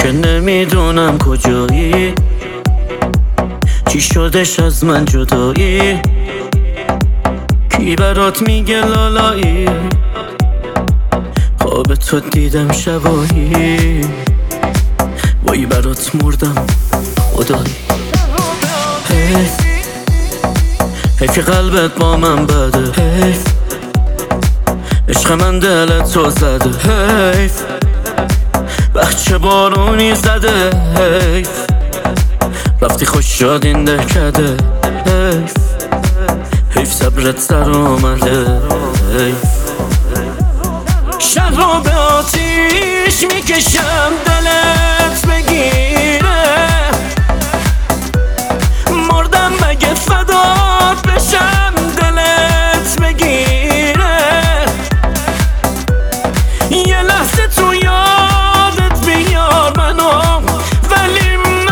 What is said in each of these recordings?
که نمیدونم کجایی، چی شدش از من جدایی، کی برات میگه لالایی، خواب تو دیدم شبایی، وای برات مردم خدایی. حیف که قلبت با من بده، حیف عشق من دلت تو زده، حیف بچه بارونی زده، حیف رفتی خوش شد این دهکده، حیف حیف صبرت سر آمده، حیف شب رو به آتیش میکشم دلت بگیره، مردم مگه فدات بشم دلت بگیره، یه لحظه تو یادت بیار منو، ولی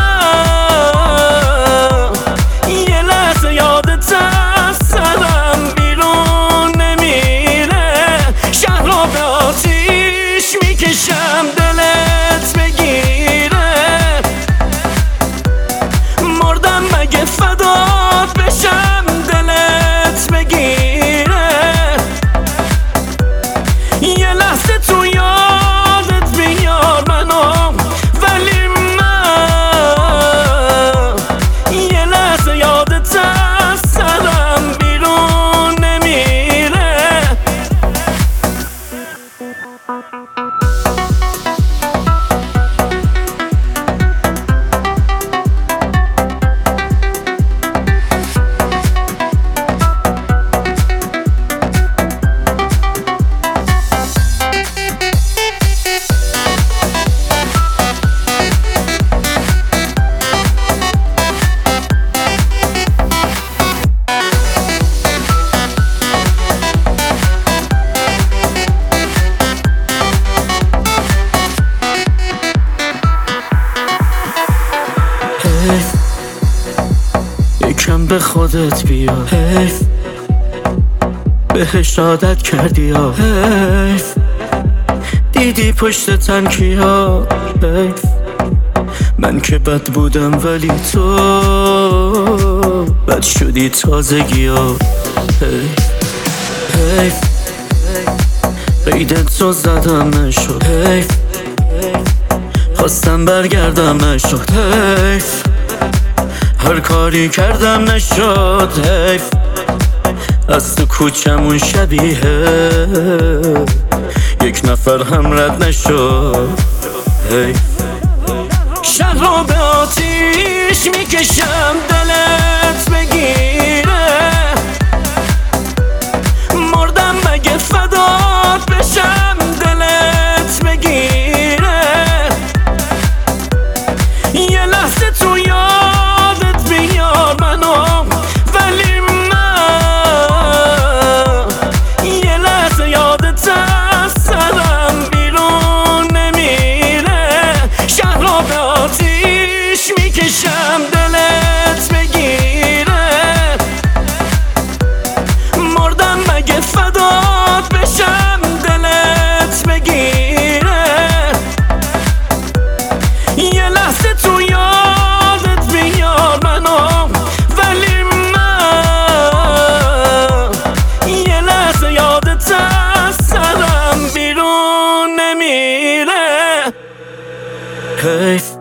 من یه لحظه یادت از سرم بیرون نمیره. شهر رو به آتیش میکشم دلت بگیره، مردم مگه فدات بشم دلت بگیره، یه لحظه تو یادت بیار منو، ولی من یه لحظه یادت از سرم بیرون نمیره. یکم به خودت بیا، حیف بهش عادت کردی یا حیف دیدی پشت تنکیا، حیف من که بد بودم ولی تو بد شدی تازگی ها، حیف حیف قیدت رو زدم نشد، حیف خواستم برگردم نشد، حیف هر کاری کردم نشد، حیف از تو کوچمون شبیه یک نفر هم رد نشد، حیف شهر رو به آتیش میکشم دلت بگیره، مردم مگه فدات بشم دلت بگیره، یه لحظه تو یادت بیار منو، ولی من یه لحظه یادت از سرم بیرون نمیره. شهر رو به آتیش میکشم دلت بگیره، مردم مگه فدات بشم دلت بگیره، یه لحظه تو یادت بیار منو، ولی من یه لحظه یادت از سرم بیرون نمیره. حیف